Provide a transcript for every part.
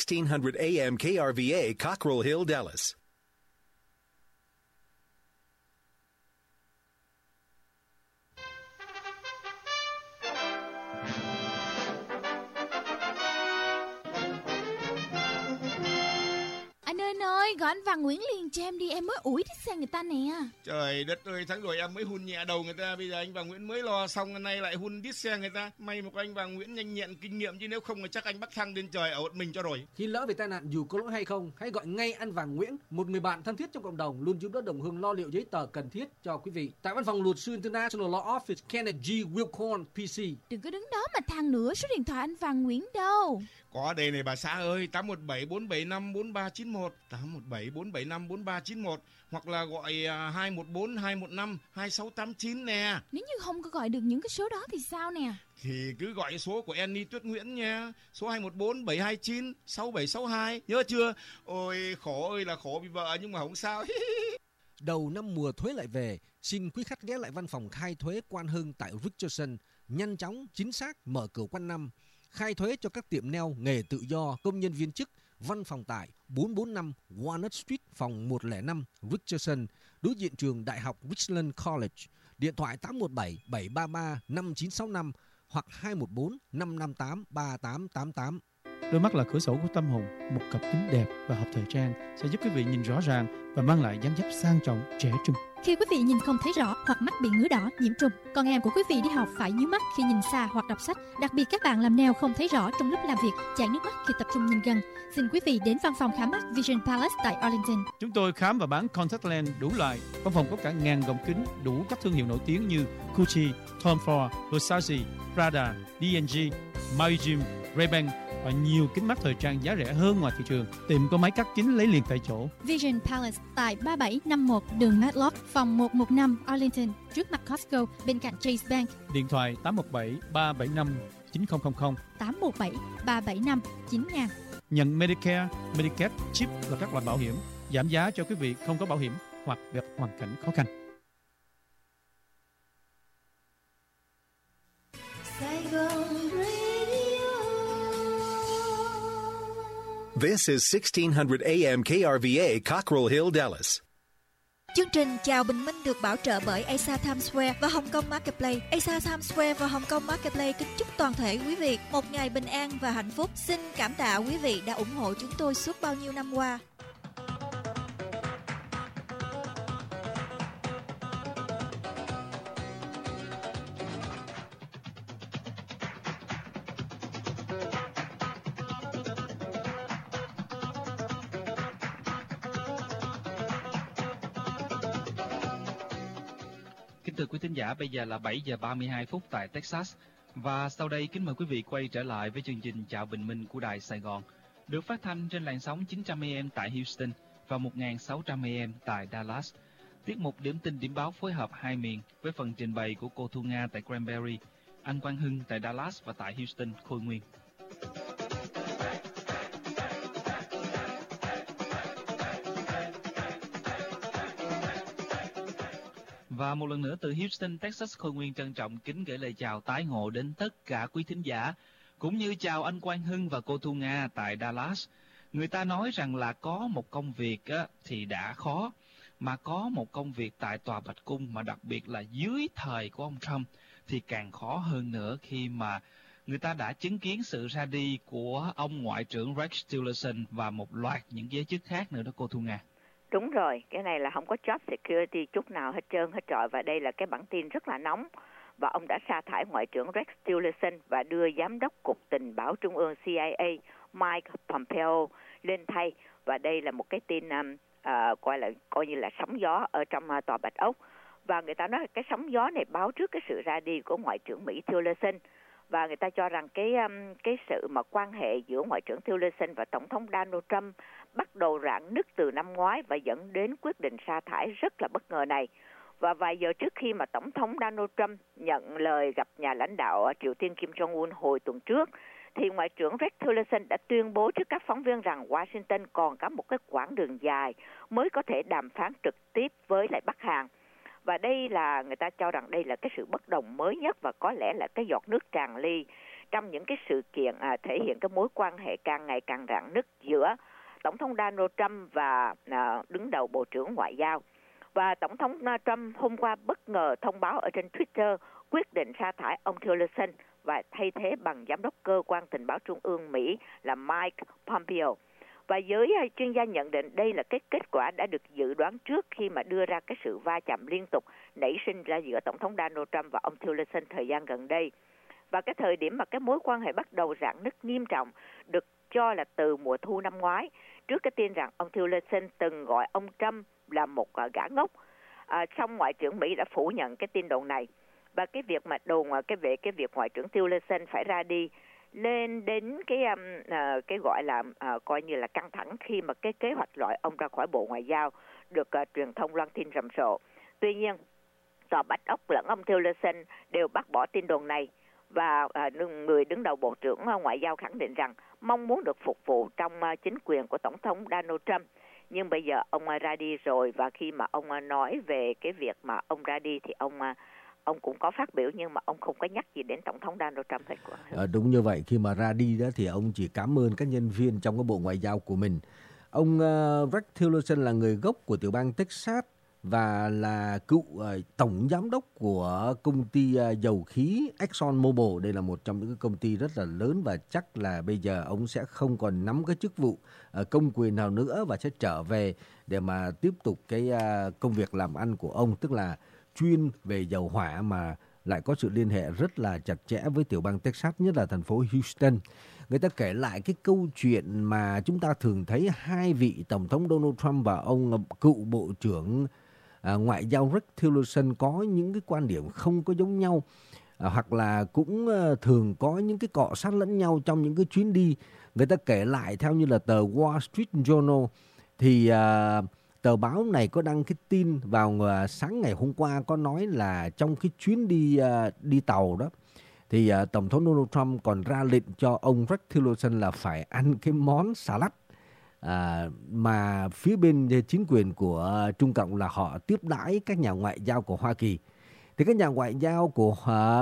1600 AM KRVA, Cockrell Hill, Dallas. Anh ơi, gọi anh Văn Nguyễn liền cho em đi, em mới ủi chiếc xe người ta nè. Trời đất ơi, tháng rồi em mới hun nhẹ đầu người ta, bây giờ anh Văn Nguyễn mới lo xong, hôm nay lại hun đít xe người ta. May mà có anh Văn Nguyễn nhanh nhẹn kinh nghiệm, chứ nếu không là chắc anh bắt thăng lên trời ở một mình cho rồi. Khi lỡ về tai nạn dù có lỗi hay không, hãy gọi ngay anh Văn Nguyễn, một người bạn thân thiết trong cộng đồng, luôn giúp đỡ đồng hương lo liệu giấy tờ cần thiết cho quý vị. Tại văn phòng luật sư International Law Office, Kenneth G. Wilcorn, PC. Đừng có đứng đó mà than nữa, số điện thoại anh Văn Nguyễn đâu? Có đây này bà xã ơi, 817-475-4391, 817-475-4391, hoặc là gọi 214-215-2689 nè. Nếu như không có gọi được những cái số đó thì sao nè? Thì cứ gọi số của Annie Tuyết Nguyễn nha, số 214-729-6762, nhớ chưa? Ôi khổ ơi là khổ vì vợ nhưng mà không sao. Đầu năm mùa thuế lại về, xin quý khách ghé lại văn phòng khai thuế Quan Hưng tại Richardson, nhanh chóng, chính xác, mở cửa quanh năm. Khai thuế cho các tiệm nail, nghề tự do, công nhân viên chức. Văn phòng tại 445 Walnut Street, phòng 105, Richardson, đối diện trường Đại học Richland College. Điện thoại 817-733-5965 hoặc 214-558-3888. Đôi mắt là cửa sổ của tâm hồn. Một cặp kính đẹp và hợp thời trang sẽ giúp quý vị nhìn rõ ràng và mang lại dáng dấp sang trọng, trẻ trung. Khi quý vị nhìn không thấy rõ hoặc mắt bị ngứa đỏ, nhiễm trùng, con em của quý vị đi học phải nhíu mắt khi nhìn xa hoặc đọc sách. Đặc biệt các bạn làm nail không thấy rõ trong lúc làm việc, chảy nước mắt khi tập trung nhìn gần. Xin quý vị đến văn phòng khám mắt Vision Palace tại Arlington. Chúng tôi khám và bán contact lens đủ loại. Văn phòng có cả ngàn gọng kính đủ các thương hiệu nổi tiếng như Gucci, Tom Ford, Versace, Prada, D&G, Maui Jim, Ray-Ban và nhiều kính mắt thời trang giá rẻ hơn ngoài thị trường. Tiệm có máy cắt kính lấy liền tại chỗ. Vision Palace tại 3751 đường Matlock, phòng 115 Arlington, trước mặt Costco, bên cạnh Chase Bank. Điện thoại 817-375-9000, 817-375-9000. Nhận Medicare, Medicaid, chip và các loại bảo hiểm, giảm giá cho quý vị không có bảo hiểm hoặc gặp hoàn cảnh khó khăn. This is 1600 AM KRVA, Cockrell Hill, Dallas. Chương trình Chào Bình Minh được bảo trợ bởi Asia Times Square và Hồng Kông Marketplace. Asia Times Square và Hồng Kông Marketplace kính chúc toàn thể quý vị một ngày bình an và hạnh phúc. Xin cảm tạ quý vị đã ủng hộ chúng tôi suốt bao nhiêu năm qua. Kính thưa quý thính giả, bây giờ là 7 giờ 32 phút tại Texas. Và sau đây kính mời quý vị quay trở lại với chương trình Chào Bình Minh của Đài Sài Gòn, được phát thanh trên làn sóng 900 AM tại Houston và 1600 AM tại Dallas. Tiết mục điểm tin điểm báo phối hợp hai miền với phần trình bày của cô Thu Nga tại Cranberry, anh Quang Hưng tại Dallas và tại Houston, Khôi Nguyên. Và một lần nữa từ Houston, Texas, Khôi Nguyên trân trọng kính gửi lời chào tái ngộ đến tất cả quý thính giả, cũng như chào anh Quang Hưng và cô Thu Nga tại Dallas. Người ta nói rằng là có một công việc thì đã khó, mà có một công việc tại Tòa Bạch Cung mà đặc biệt là dưới thời của ông Trump thì càng khó hơn nữa, khi mà người ta đã chứng kiến sự ra đi của ông Ngoại trưởng Rex Tillerson và một loạt những giới chức khác nữa đó cô Thu Nga. Đúng rồi, cái này là không có job security chút nào hết trơn hết trọi, và đây là cái bản tin rất là nóng. Và ông đã sa thải Ngoại trưởng Rex Tillerson và đưa Giám đốc Cục Tình báo Trung ương CIA Mike Pompeo lên thay. Và đây là một cái tin coi như là sóng gió ở trong Tòa Bạch Ốc. Và người ta nói cái sóng gió này báo trước cái sự ra đi của Ngoại trưởng Mỹ Tillerson. Và người ta cho rằng cái sự mà quan hệ giữa Ngoại trưởng Tillerson và Tổng thống Donald Trump bắt đầu rạn nứt từ năm ngoái và dẫn đến quyết định sa thải rất là bất ngờ này. Và vài giờ trước khi mà Tổng thống Donald Trump nhận lời gặp nhà lãnh đạo Triều Tiên Kim Jong-un hồi tuần trước, thì Ngoại trưởng Rex Tillerson đã tuyên bố trước các phóng viên rằng Washington còn có một cái quãng đường dài mới có thể đàm phán trực tiếp với lại Bắc Hàn. Và đây là người ta cho rằng đây là cái sự bất đồng mới nhất và có lẽ là cái giọt nước tràn ly trong những cái sự kiện thể hiện cái mối quan hệ càng ngày càng rạn nứt giữa Tổng thống Donald Trump và đứng đầu Bộ trưởng Ngoại giao. Và Tổng thống Trump hôm qua bất ngờ thông báo ở trên Twitter quyết định sa thải ông Tillerson và thay thế bằng giám đốc cơ quan tình báo trung ương Mỹ là Mike Pompeo. Và giới chuyên gia nhận định đây là cái kết quả đã được dự đoán trước khi mà đưa ra cái sự va chạm liên tục nảy sinh ra giữa Tổng thống Donald Trump và ông Tillerson thời gian gần đây. Và cái thời điểm mà cái mối quan hệ bắt đầu rạn nứt nghiêm trọng được cho là từ mùa thu năm ngoái, trước cái tin rằng ông Tillerson từng gọi ông Trump là một gã ngốc. Song Ngoại trưởng Mỹ đã phủ nhận cái tin đồn này. Và cái việc mà đồn về cái việc Ngoại trưởng Tillerson phải ra đi lên đến cái gọi là coi như là căng thẳng khi mà cái kế hoạch loại ông ra khỏi Bộ Ngoại giao được truyền thông loan tin rầm rộ. Tuy nhiên, Tòa Bạch Ốc lẫn ông Tillerson đều bác bỏ tin đồn này. Và người đứng đầu Bộ trưởng Ngoại giao khẳng định rằng mong muốn được phục vụ trong chính quyền của Tổng thống Donald Trump. Nhưng bây giờ ông ra đi rồi, và khi mà ông nói về cái việc mà ông ra đi thì ông cũng có phát biểu, nhưng mà ông không có nhắc gì đến Tổng thống Donald Trump hết. Đúng như vậy, khi mà ra đi đó thì ông chỉ cảm ơn các nhân viên trong cái Bộ Ngoại giao của mình. Ông Rex Tillerson là người gốc của tiểu bang Texas và là cựu tổng giám đốc của công ty dầu khí ExxonMobil. Đây là một trong những công ty rất là lớn và chắc là bây giờ ông sẽ không còn nắm cái chức vụ công quyền nào nữa và sẽ trở về để mà tiếp tục cái công việc làm ăn của ông, tức là chuyên về dầu hỏa mà lại có sự liên hệ rất là chặt chẽ với tiểu bang Texas, nhất là thành phố Houston. Người ta kể lại cái câu chuyện mà chúng ta thường thấy hai vị Tổng thống Donald Trump và ông cựu Bộ trưởng Ngoại giao Rex Tillerson có những cái quan điểm không có giống nhau, hoặc là cũng thường có những cái cọ sát lẫn nhau trong những cái chuyến đi. Người ta kể lại theo như là tờ Wall Street Journal thì tờ báo này có đăng cái tin vào sáng ngày hôm qua, có nói là trong cái chuyến đi tàu đó thì Tổng thống Donald Trump còn ra lệnh cho ông Rex Tillerson là phải ăn cái món salad mà phía bên chính quyền của Trung Cộng là họ tiếp đãi các nhà ngoại giao của Hoa Kỳ. Thì các nhà ngoại giao của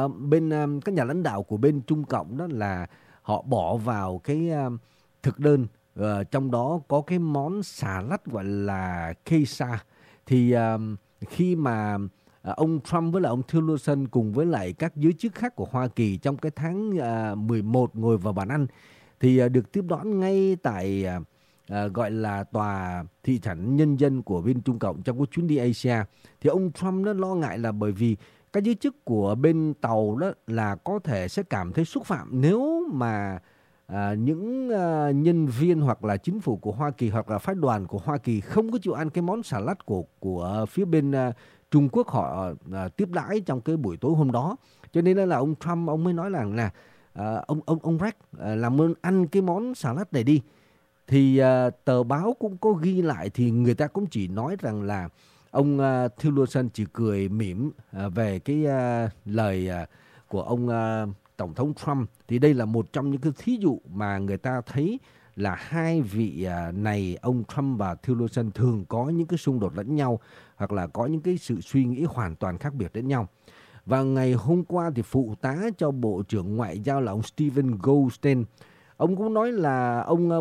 các nhà lãnh đạo của bên Trung Cộng đó là họ bỏ vào cái thực đơn, trong đó có cái món salad gọi là Caesar. Thì khi mà ông Trump với lại ông Tillerson cùng với lại các giới chức khác của Hoa Kỳ trong cái tháng 11 ngồi vào bàn ăn thì được tiếp đón ngay tại gọi là tòa thị trấn nhân dân của bên Trung Cộng trong cái chuyến đi Asia. Thì ông Trump nó lo ngại là bởi vì các giới chức của bên tàu đó là có thể sẽ cảm thấy xúc phạm nếu mà những nhân viên hoặc là chính phủ của Hoa Kỳ hoặc là phái đoàn của Hoa Kỳ không có chịu ăn cái món salad của phía bên Trung Quốc họ tiếp đãi trong cái buổi tối hôm đó. Cho nên là ông Trump ông mới nói là ông Rex làm ơn ăn cái món salad này đi. Thì tờ báo cũng có ghi lại thì người ta cũng chỉ nói rằng là ông Tillerson chỉ cười mỉm về cái lời của ông Tổng thống Trump. Thì đây là một trong những cái thí dụ mà người ta thấy là hai vị này, ông Trump và Tillerson thường có những cái xung đột lẫn nhau hoặc là có những cái sự suy nghĩ hoàn toàn khác biệt lẫn nhau. Và ngày hôm qua thì phụ tá cho Bộ trưởng Ngoại giao là ông Stephen Goldstein, ông cũng nói là ông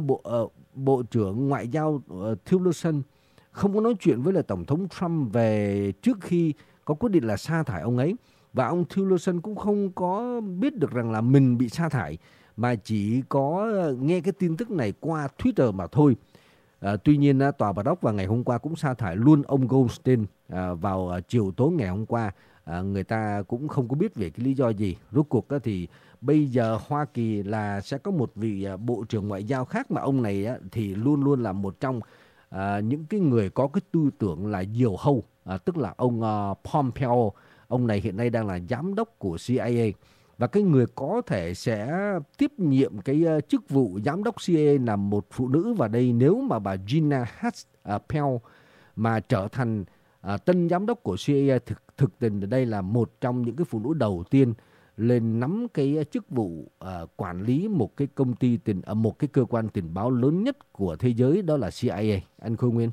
Bộ trưởng Ngoại giao Tillerson không có nói chuyện với là Tổng thống Trump về trước khi có quyết định là sa thải ông ấy. Và ông Tillerson cũng không có biết được rằng là mình bị sa thải, mà chỉ có nghe cái tin tức này qua Twitter mà thôi. Tuy nhiên, Tòa Bạch Ốc vào ngày hôm qua cũng sa thải luôn ông Goldstein vào chiều tối ngày hôm qua. Người ta cũng không có biết về cái lý do gì. Rốt cuộc thì bây giờ Hoa Kỳ là sẽ có một vị Bộ trưởng Ngoại giao khác, mà ông này thì luôn luôn là một trong những cái người có cái tư tưởng là diều hâu, tức là ông Pompeo. Ông này hiện nay đang là giám đốc của CIA. Và cái người có thể sẽ tiếp nhiệm cái chức vụ giám đốc CIA là một phụ nữ. Và đây nếu mà bà Gina Haspel mà trở thành tân giám đốc của CIA, thực tình đây là một trong những cái phụ nữ đầu tiên lên nắm cái chức vụ quản lý một cái công ty một cái cơ quan tình báo lớn nhất của thế giới, đó là CIA. Anh Khôi Nguyên.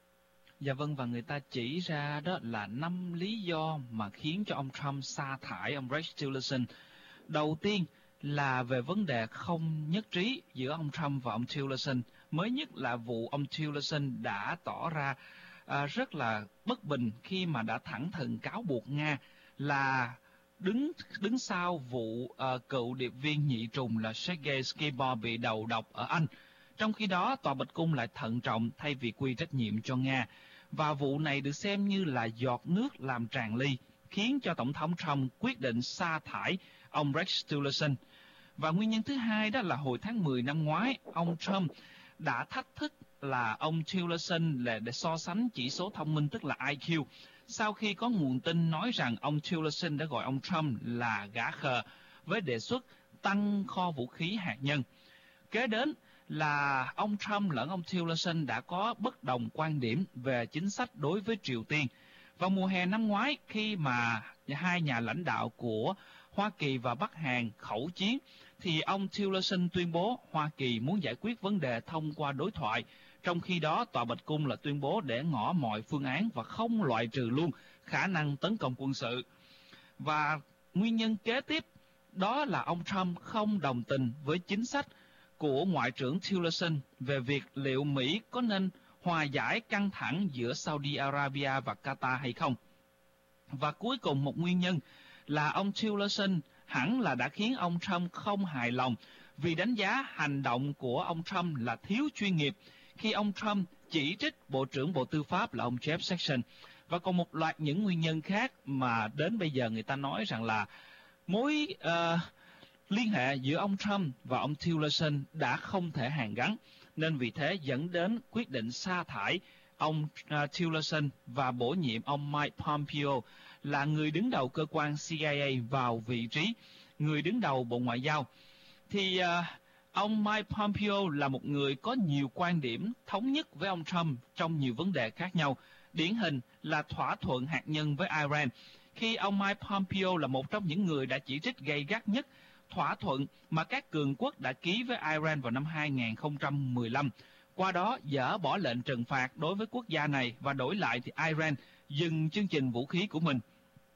Dạ vâng, và người ta chỉ ra đó là 5 lý do mà khiến cho ông Trump sa thải ông Rex Tillerson. Đầu tiên là về vấn đề không nhất trí giữa ông Trump và ông Tillerson. Mới nhất là vụ ông Tillerson đã tỏ ra rất là bất bình khi mà đã thẳng thừng cáo buộc Nga là đứng sau vụ cựu điệp viên nhị trùng là Sergei Skripal bị đầu độc ở Anh. Trong khi đó, Tòa Bạch Cung lại thận trọng thay vì quy trách nhiệm cho Nga. Và vụ này được xem như là giọt nước làm tràn ly, khiến cho Tổng thống Trump quyết định sa thải ông Rex Tillerson. Và nguyên nhân thứ hai đó là hồi tháng 10 năm ngoái, ông Trump đã thách thức là ông Tillerson để so sánh chỉ số thông minh tức là IQ. Sau khi có nguồn tin nói rằng ông Tillerson đã gọi ông Trump là gã khờ với đề xuất tăng kho vũ khí hạt nhân. Kế đến là ông Trump lẫn ông Tillerson đã có bất đồng quan điểm về chính sách đối với Triều Tiên. Vào mùa hè năm ngoái, khi mà hai nhà lãnh đạo của Hoa Kỳ và Bắc Hàn khẩu chiến, thì ông Tillerson tuyên bố Hoa Kỳ muốn giải quyết vấn đề thông qua đối thoại. Trong khi đó, Tòa Bạch Cung là tuyên bố để ngỏ mọi phương án và không loại trừ luôn khả năng tấn công quân sự. Và nguyên nhân kế tiếp đó là ông Trump không đồng tình với chính sách của Ngoại trưởng Tillerson về việc liệu Mỹ có nên hòa giải căng thẳng giữa Saudi Arabia và Qatar hay không. Và cuối cùng một nguyên nhân là ông Tillerson hẳn là đã khiến ông Trump không hài lòng vì đánh giá hành động của ông Trump là thiếu chuyên nghiệp khi ông Trump chỉ trích Bộ trưởng Bộ Tư pháp là ông Jeff Sessions. Và còn một loạt những nguyên nhân khác mà đến bây giờ người ta nói rằng là mối liên hệ giữa ông Trump và ông Tillerson đã không thể hàn gắn, nên vì thế dẫn đến quyết định sa thải ông Tillerson và bổ nhiệm ông Mike Pompeo là người đứng đầu cơ quan CIA vào vị trí người đứng đầu Bộ Ngoại giao. Thì ông Mike Pompeo là một người có nhiều quan điểm thống nhất với ông Trump trong nhiều vấn đề khác nhau, điển hình là thỏa thuận hạt nhân với Iran, khi ông Mike Pompeo là một trong những người đã chỉ trích gay gắt nhất thỏa thuận mà các cường quốc đã ký với Iran vào năm 2015. Qua đó dỡ bỏ lệnh trừng phạt đối với quốc gia này và đổi lại thì Iran dừng chương trình vũ khí của mình.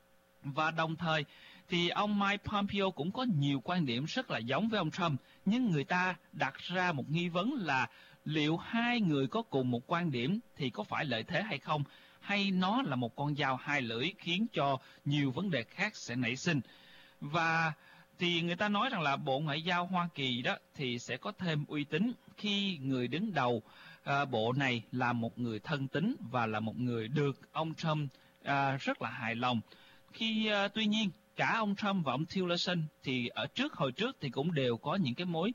Và đồng thời thì ông Mike Pompeo cũng có nhiều quan điểm rất là giống với ông Trump, nhưng người ta đặt ra một nghi vấn là liệu hai người có cùng một quan điểm thì có phải lợi thế hay không, hay nó là một con dao hai lưỡi khiến cho nhiều vấn đề khác sẽ nảy sinh. Và thì người ta nói rằng là Bộ Ngoại giao Hoa Kỳ đó thì sẽ có thêm uy tín khi người đứng đầu bộ này là một người thân tín và là một người được ông Trump rất là hài lòng. Tuy nhiên cả ông Trump và ông Tillerson thì hồi trước thì cũng đều có những cái mối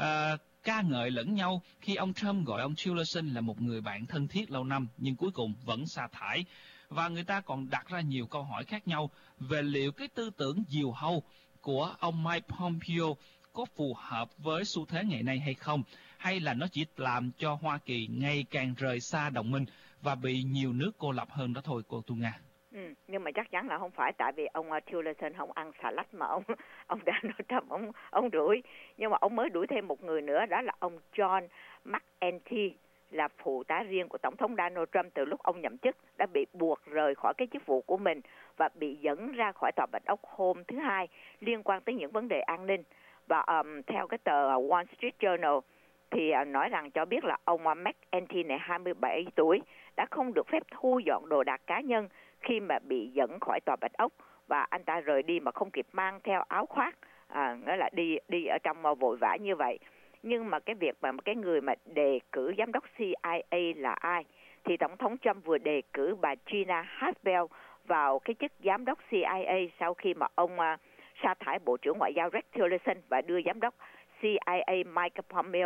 ca ngợi lẫn nhau khi ông Trump gọi ông Tillerson là một người bạn thân thiết lâu năm, nhưng cuối cùng vẫn sa thải. Và người ta còn đặt ra nhiều câu hỏi khác nhau về liệu cái tư tưởng diều hâu của ông Mike Pompeo có phù hợp với xu thế ngày nay hay không, hay là nó chỉ làm cho Hoa Kỳ ngày càng rời xa đồng minh và bị nhiều nước cô lập hơn đó thôi, cô Tu Nga. Nhưng mà chắc chắn là không phải, tại vì ông Tillerson không ăn xà lách mà ông Donald Trump ông đuổi, nhưng mà ông mới đuổi thêm một người nữa, đó là ông John McEntee, là phụ tá riêng của Tổng thống Donald Trump từ lúc ông nhậm chức, đã bị buộc rời khỏi cái chức vụ của mình và bị dẫn ra khỏi Tòa Bạch Ốc hôm thứ Hai liên quan tới những vấn đề an ninh. Và theo cái tờ Wall Street Journal thì nói rằng cho biết là ông McEntee này 27 tuổi đã không được phép thu dọn đồ đạc cá nhân khi mà bị dẫn khỏi Tòa Bạch Ốc, và anh ta rời đi mà không kịp mang theo áo khoác, nghĩa là đi ở trong vội vã như vậy. Nhưng mà cái việc mà cái người mà đề cử giám đốc CIA là ai, thì Tổng thống Trump vừa đề cử bà Gina Haspel vào cái chức giám đốc CIA sau khi mà ông sa thải Bộ trưởng Ngoại giao Rex Tillerson và đưa giám đốc CIA Mike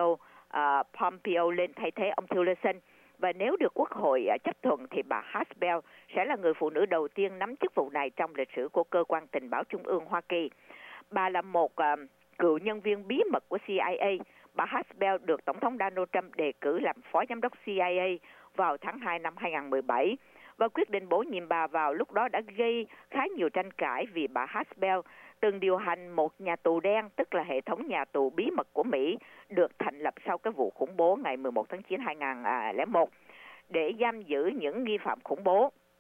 Pompeo lên thay thế ông Tillerson. Và nếu được Quốc hội chấp thuận thì bà Haspel sẽ là người phụ nữ đầu tiên nắm chức vụ này trong lịch sử của Cơ quan Tình báo Trung ương Hoa Kỳ. Bà là một cựu nhân viên bí mật của CIA. Bà Haspel được Tổng thống Donald Trump đề cử làm phó giám đốc CIA vào tháng 2 năm 2017. Và quyết định bổ nhiệm bà vào lúc đó đã gây khá nhiều tranh cãi vì bà Haspel từng điều hành một nhà tù đen, tức là hệ thống nhà tù bí mật của Mỹ, được thành lập sau cái vụ khủng bố ngày 11 tháng 9 2001 để giam giữ những nghi phạm khủng bố.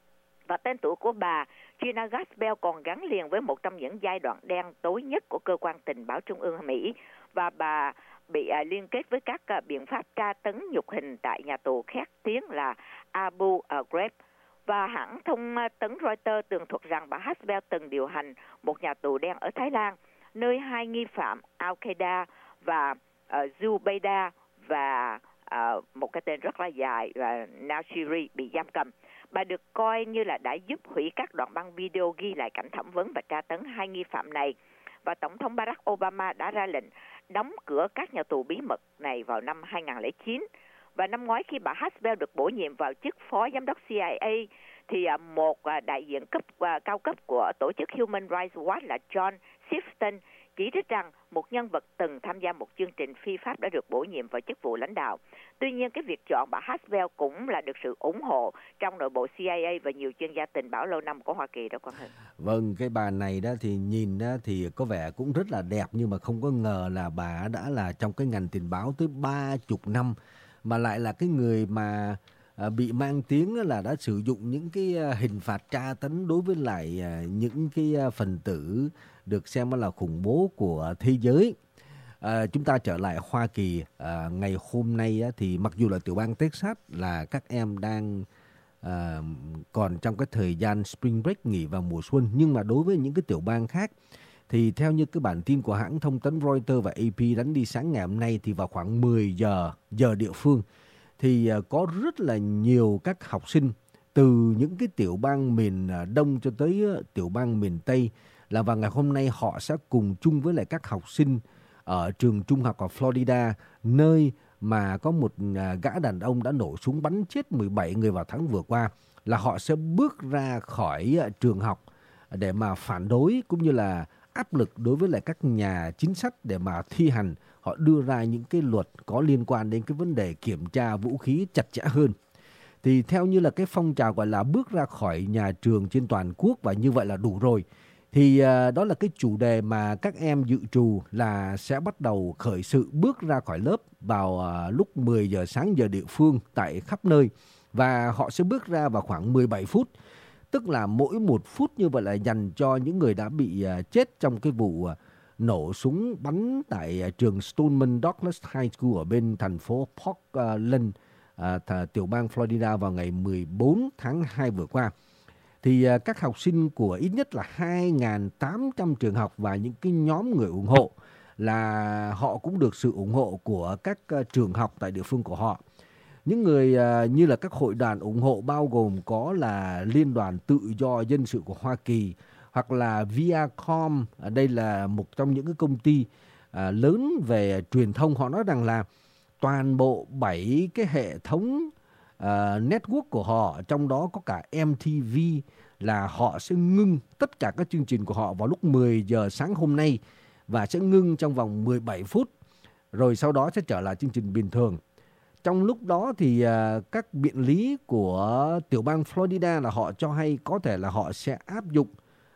Và tên tuổi của bà Gina Haspel còn gắn liền với một trong những giai đoạn đen tối nhất của cơ quan tình báo trung ương Mỹ, và bà bị liên kết với các biện pháp tra tấn nhục hình tại nhà tù khét tiếng là Abu Ghraib. Và hãng thông tấn Reuters tường thuật rằng bà Haspel từng điều hành một nhà tù đen ở Thái Lan, nơi hai nghi phạm Al-Qaeda và Zubaydah và một cái tên rất là dài là Nashiri bị giam cầm. Bà được coi như là đã giúp hủy các đoạn băng video ghi lại cảnh thẩm vấn và tra tấn hai nghi phạm này. Và Tổng thống Barack Obama đã ra lệnh đóng cửa các nhà tù bí mật này vào năm 2009. Và năm ngoái khi bà Haspel được bổ nhiệm vào chức phó giám đốc CIA, thì một đại diện cao cấp của tổ chức Human Rights Watch là John Sifton chỉ trích rằng một nhân vật từng tham gia một chương trình phi pháp đã được bổ nhiệm vào chức vụ lãnh đạo. Tuy nhiên, cái việc chọn bà Haspel cũng là được sự ủng hộ trong nội bộ CIA và nhiều chuyên gia tình báo lâu năm của Hoa Kỳ đó Quang Hưng. Vâng, cái bà này đó thì nhìn đó thì có vẻ cũng rất là đẹp, nhưng mà không có ngờ là bà đã là trong cái ngành tình báo tới 30 năm, mà lại là cái người mà bị mang tiếng là đã sử dụng những cái hình phạt tra tấn đối với lại những cái phần tử được xem là khủng bố của thế giới. Chúng ta trở lại Hoa Kỳ ngày hôm nay thì mặc dù là tiểu bang Texas là các em đang còn trong cái thời gian spring break nghỉ vào mùa xuân, nhưng mà đối với những cái tiểu bang khác thì theo như cái bản tin của hãng thông tấn Reuters và AP đánh đi sáng ngày hôm nay thì vào khoảng 10 giờ địa phương thì có rất là nhiều các học sinh từ những cái tiểu bang miền Đông cho tới tiểu bang miền Tây là vào ngày hôm nay họ sẽ cùng chung với lại các học sinh ở trường trung học ở Florida, nơi mà có một gã đàn ông đã nổ súng bắn chết 17 người vào tháng vừa qua, là họ sẽ bước ra khỏi trường học để mà phản đối cũng như là áp lực đối với lại các nhà chính sách để mà thi hành, họ đưa ra những cái luật có liên quan đến cái vấn đề kiểm tra vũ khí chặt chẽ hơn. Thì theo như là cái phong trào gọi là bước ra khỏi nhà trường trên toàn quốc và như vậy là đủ rồi. Thì đó là cái chủ đề mà các em dự trù là sẽ bắt đầu khởi sự bước ra khỏi lớp vào lúc 10 giờ sáng giờ địa phương tại khắp nơi. Và họ sẽ bước ra vào khoảng 17 phút. Tức là mỗi 1 phút như vậy là dành cho những người đã bị chết trong cái vụ nổ súng bắn tại trường Stoneman Douglas High School ở bên thành phố Portland, tiểu bang Florida vào ngày 14 tháng 2 vừa qua. Thì các học sinh của ít nhất là 2.800 trường học và những cái nhóm người ủng hộ là họ cũng được sự ủng hộ của các trường học tại địa phương của họ. Những người như là các hội đoàn ủng hộ bao gồm có là Liên đoàn Tự do Dân sự của Hoa Kỳ hoặc là Viacom. Đây là một trong những cái công ty lớn về truyền thông. Họ nói rằng là toàn bộ 7 cái hệ thống network của họ, trong đó có cả MTV, là họ sẽ ngưng tất cả các chương trình của họ vào lúc 10 giờ sáng hôm nay và sẽ ngưng trong vòng 17 phút rồi sau đó sẽ trở lại chương trình bình thường. Trong lúc đó thì các biện lý của tiểu bang Florida là họ cho hay có thể là họ sẽ áp dụng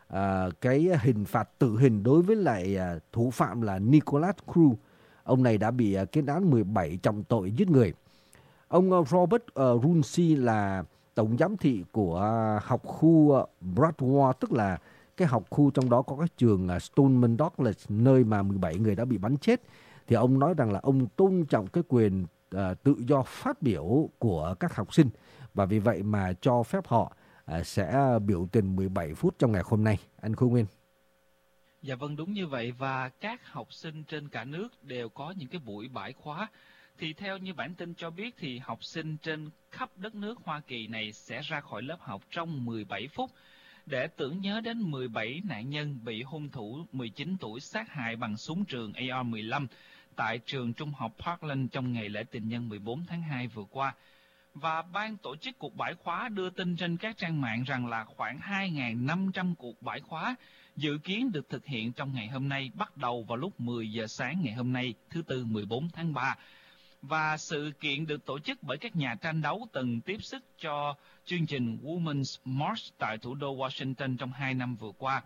cái hình phạt tử hình đối với lại thủ phạm là Nicholas Cruz. Ông này đã bị kết án 17 trọng tội giết người. Ông Robert Runcie là tổng giám thị của học khu Broward, tức là cái học khu trong đó có cái trường Stoneman Douglas, nơi mà 17 người đã bị bắn chết. Thì ông nói rằng là ông tôn trọng cái quyền tự do phát biểu của các học sinh và vì vậy mà cho phép họ sẽ biểu tình 17 phút trong ngày hôm nay. Anh Khôi Nguyên. Dạ vâng, đúng như vậy, và các học sinh trên cả nước đều có những cái buổi bãi khóa. Thì theo như bản tin cho biết thì học sinh trên khắp đất nước Hoa Kỳ này sẽ ra khỏi lớp học trong 17 phút để tưởng nhớ đến 17 nạn nhân bị hung thủ 19 tuổi sát hại bằng súng trường AR-15 tại trường trung học Parkland trong ngày lễ tình nhân 14 tháng 2 vừa qua. Và ban tổ chức cuộc bãi khóa đưa tin trên các trang mạng rằng là khoảng 2.500 cuộc bãi khóa dự kiến được thực hiện trong ngày hôm nay, bắt đầu vào lúc 10 giờ sáng ngày hôm nay, thứ Tư 14 tháng 3. Và sự kiện được tổ chức bởi các nhà tranh đấu từng tiếp sức cho chương trình Women's March tại thủ đô Washington trong 2 năm vừa qua.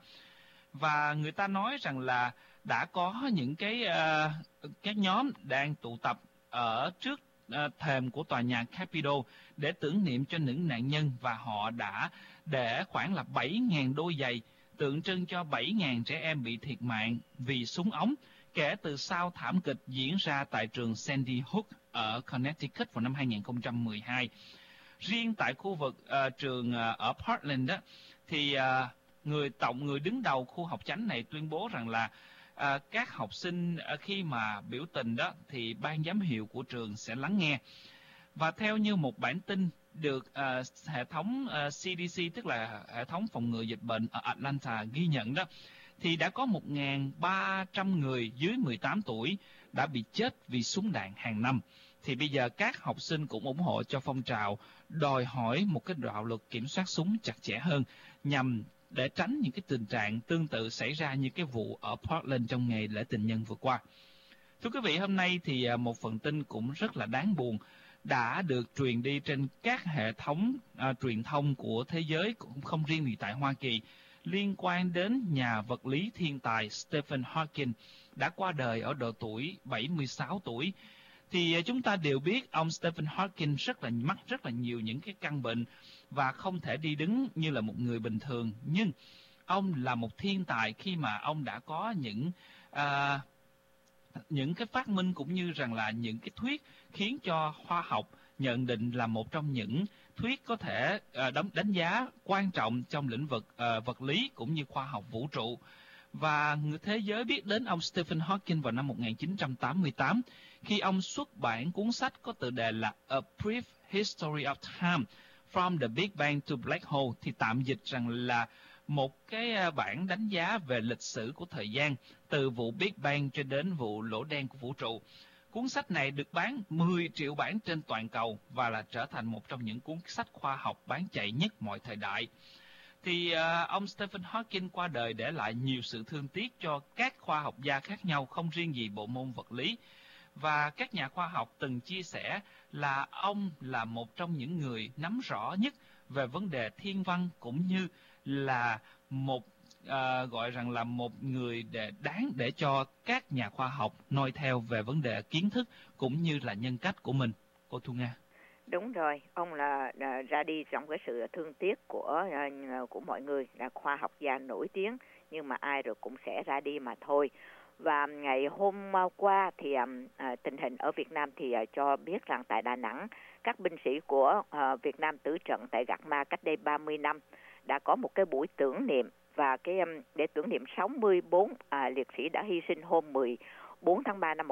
Và người ta nói rằng là đã có những các nhóm đang tụ tập ở trước thềm của tòa nhà Capitol để tưởng niệm cho những nạn nhân, và họ đã để khoảng là 7.000 đôi giày tượng trưng cho 7.000 trẻ em bị thiệt mạng vì súng ống kể từ sau thảm kịch diễn ra tại trường Sandy Hook ở Connecticut vào năm 2012. Riêng tại khu vực trường ở Portland đó, thì người đứng đầu khu học chánh này tuyên bố rằng là các học sinh khi mà biểu tình đó thì ban giám hiệu của trường sẽ lắng nghe. Và theo như một bản tin được hệ thống CDC, tức là hệ thống phòng ngừa dịch bệnh ở Atlanta ghi nhận đó, thì đã có 1.300 người dưới 18 tuổi đã bị chết vì súng đạn hàng năm. Thì bây giờ các học sinh cũng ủng hộ cho phong trào đòi hỏi một cái đạo luật kiểm soát súng chặt chẽ hơn, nhằm để tránh những cái tình trạng tương tự xảy ra như cái vụ ở Portland trong ngày lễ tình nhân vừa qua. Thưa quý vị, hôm nay thì một phần tin cũng rất là đáng buồn đã được truyền đi trên các hệ thống truyền thông của thế giới, cũng không riêng gì tại Hoa Kỳ, liên quan đến nhà vật lý thiên tài Stephen Hawking đã qua đời ở độ tuổi 76 tuổi. Thì chúng ta đều biết ông Stephen Hawking mắc rất là nhiều những cái căn bệnh và không thể đi đứng như là một người bình thường. Nhưng ông là một thiên tài khi mà ông đã có những cái phát minh cũng như rằng là những cái thuyết khiến cho khoa học nhận định là một trong những thuyết có thể đánh giá quan trọng trong lĩnh vực vật lý cũng như khoa học vũ trụ. Và thế giới biết đến ông Stephen Hawking vào năm 1988 khi ông xuất bản cuốn sách có tựa đề là A Brief History of Time From the Big Bang to Black Hole, thì tạm dịch rằng là một cái bản đánh giá về lịch sử của thời gian từ vụ Big Bang cho đến vụ lỗ đen của vũ trụ. Cuốn sách này được bán 10 triệu bản trên toàn cầu và là trở thành một trong những cuốn sách khoa học bán chạy nhất mọi thời đại. Thì ông Stephen Hawking qua đời để lại nhiều sự thương tiếc cho các khoa học gia khác nhau, không riêng gì bộ môn vật lý. Và các nhà khoa học từng chia sẻ là ông là một trong những người nắm rõ nhất về vấn đề thiên văn, cũng như là một gọi rằng là một người đáng để cho các nhà khoa học noi theo về vấn đề kiến thức cũng như là nhân cách của mình. Cô Thu Nga. Đúng rồi, ông là ra đi trong cái sự thương tiếc của mọi người, là khoa học gia nổi tiếng, nhưng mà ai rồi cũng sẽ ra đi mà thôi. Và ngày hôm qua thì tình hình ở Việt Nam thì cho biết rằng tại Đà Nẵng, các binh sĩ của Việt Nam tử trận tại Gạc Ma cách đây 30 năm đã có một cái buổi tưởng niệm, và để tưởng niệm 64 liệt sĩ đã hy sinh hôm 14 tháng 3 năm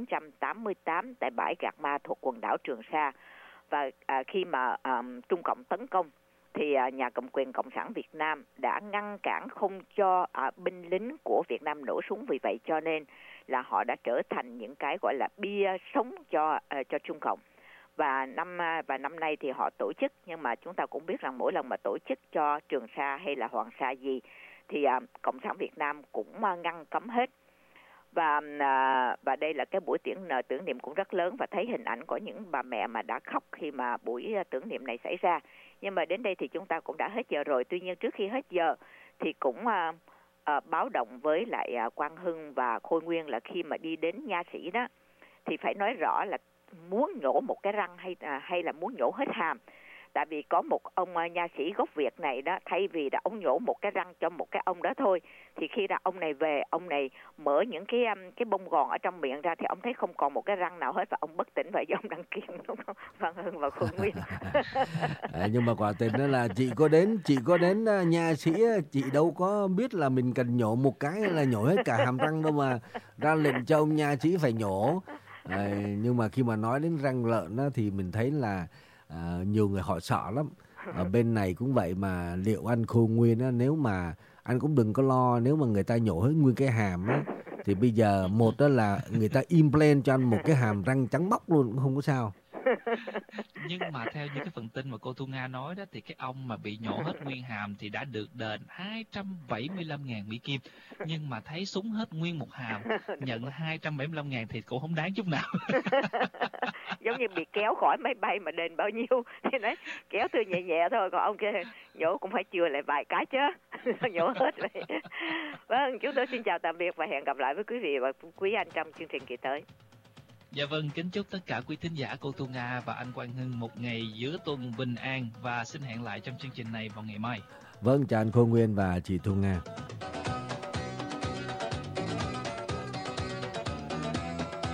1988 tại bãi Gạc Ma thuộc quần đảo Trường Sa. Và khi mà Trung Cộng tấn công thì nhà cầm quyền Cộng sản Việt Nam đã ngăn cản không cho binh lính của Việt Nam nổ súng, vì vậy cho nên là họ đã trở thành những cái gọi là bia sống cho Trung Cộng. Và năm nay thì họ tổ chức, nhưng mà chúng ta cũng biết rằng mỗi lần mà tổ chức cho Trường Sa hay là Hoàng Sa gì thì Cộng sản Việt Nam cũng ngăn cấm hết. Và đây là cái buổi tưởng niệm cũng rất lớn, và thấy hình ảnh của những bà mẹ mà đã khóc khi mà buổi tưởng niệm này xảy ra. Nhưng mà đến đây thì chúng ta cũng đã hết giờ rồi. Tuy nhiên trước khi hết giờ thì cũng báo động với lại Quang Hưng và Khôi Nguyên là khi mà đi đến nha sĩ đó thì phải nói rõ là muốn nhổ một cái răng hay là muốn nhổ hết hàm. Tại vì có một ông nha sĩ gốc Việt này đó, thay vì là ông nhổ một cái răng cho một cái ông đó thôi, thì khi ra ông này về, ông này mở những cái bông gòn ở trong miệng ra thì ông thấy không còn một cái răng nào hết, và ông bất tỉnh, và do ông đăng kiện, đúng không? Văn Hưng và Khôi Nguyên. Nhưng mà quả tình đó là chị có đến nha sĩ, chị đâu có biết là mình cần nhổ một cái là nhổ hết cả hàm răng đâu mà ra lệnh cho ông nha sĩ phải nhổ. Nhưng mà khi mà nói đến răng lợn đó, thì mình thấy là nhiều người họ sợ lắm. Ở bên này cũng vậy, mà liệu anh Khôi Nguyên á, nếu mà anh cũng đừng có lo, nếu mà người ta nhổ hết nguyên cái hàm á, thì bây giờ một đó là người ta implant cho anh một cái hàm răng trắng bóc luôn cũng không có sao. Nhưng mà theo những cái phần tin mà cô Thu Nga nói đó, thì cái ông mà bị nhổ hết nguyên hàm thì đã được đền 275.000 Mỹ Kim. Nhưng mà thấy súng hết nguyên một hàm, nhận 275.000 thì cũng không đáng chút nào. Giống như bị kéo khỏi máy bay mà đền bao nhiêu thì nói kéo từ nhẹ nhẹ thôi, còn ông kia nhổ cũng phải chừa lại vài cái chứ. Nhổ hết vậy. Vâng, chúng tôi xin chào tạm biệt và hẹn gặp lại với quý vị và quý anh trong chương trình kỳ tới. Dạ vâng, kính chúc tất cả quý thính giả cô Thu Nga và anh Quang Hưng một ngày giữa tuần bình an và xin hẹn lại trong chương trình này vào ngày mai. Vâng, chào anh Khôi Nguyên và chị Thu Nga.